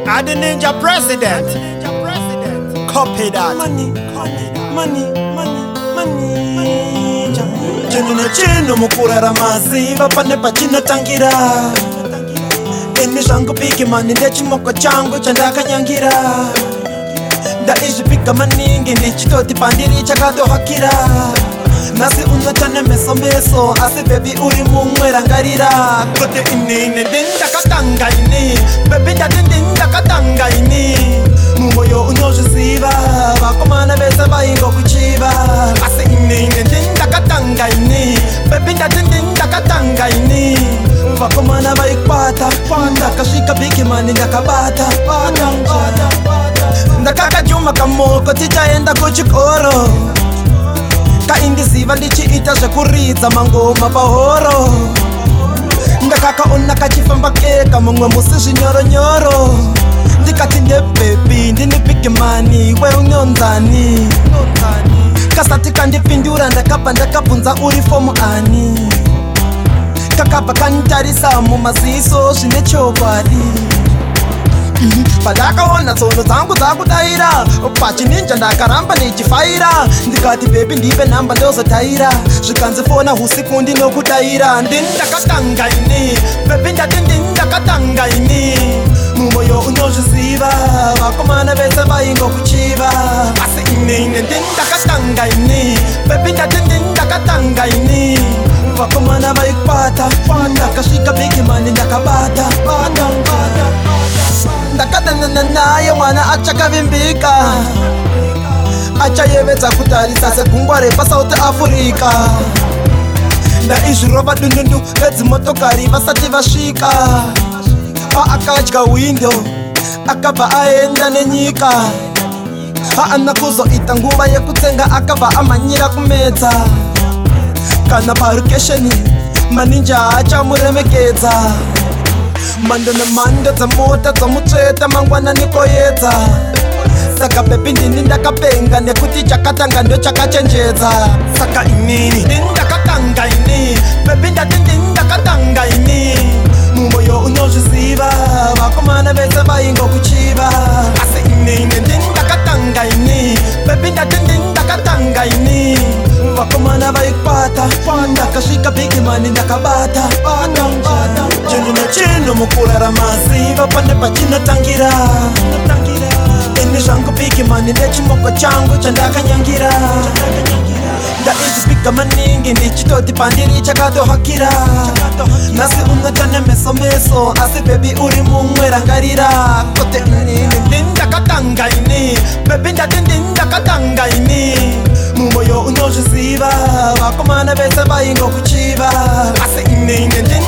I the ninja president. Copy that. Money. Chino chino mukurara maziva pane pachinotangira. Ini zvangu big money ndechimoko changu chandakanyangira. Ndaizvipika maningi ndichitoti pandiri chakatohakira. Nasi unotane meso asi baby uri mumwe rangarira. Kote inini ndindakatanga ini baby ndakatanga ini. Mumoyo unozviziva vakomana vese vaingokuchiva. Asi inini ndindakatanga ini baby ndakatanga ini. Vakomana vaikwata ndakasvika big money ndakabata. Ndakakajuma kamoko tichaenda kuchikoro. Kaindiziva ndichiita zvekuridza mangoma pahoro. Ndakakaona kachifamba keka mumwe musi zvinyoronyoro. Ndikati nebebi ndini big money we unyonzani. Kasati kandipindura ndakabva ndakabvunza uri fomu ani. Kakabva kanitarisa mumaziso zvine chokwadi. Padakaona tsono dzangu dzakudaira pachininja ndakaramba ndichifaira. Ndikati baby ndipe namba ndozotaira zvikanzifona usiku ndinokudaira. Ndindakatanga ini baby ndakatanga ini. Mumoyo unozviziva vakomana vese vaingokuchiva. Asi inini ndindakatanga ini baby ndakatanga ini. Vakomana vaikwata ndakasvika big money ndakabata. Ndakadanana naye mwana achakavimbika. Achayevedza kutarisa segungwa repaSouth Africa. Ndaizvirova dundundu redzimotokari vasati vasvika. Akadya window akabva aenda nenyika. Haana kuzoita nguva yekutsenga akabva amhanyira kumedza. Kana parukesheni maninja achamuremekedza. Mando nemando dzamota dzomutsveta mangwana nikoyedza. Saka baby ndini ndakapenga nekuti chakatanga ndo chakachenjedza. Saka inini ndakatanga ini baby ndakatanga ini. Mumoyo unozviziva vakomana vese vaingokuchiva. Asi inini ndakatanga ini baby ndakatanga ini. Vakomana vaikwata ndakasvika big money ndakabata. Chino nechino mukurara maziva pane pachinotangira. Ini zvangu big money ndechimoko changu chandakanyangira. Ndaizvipika maningi ndichitoti pandiri chakatohakira. Nasi unotane meso asi baby uri mumwe rangarira. Kote inini ndindakatanga ini baby ndakatanga ini. Mumoyo unozviziva vakomana vese vaingokuchiva. Asi inini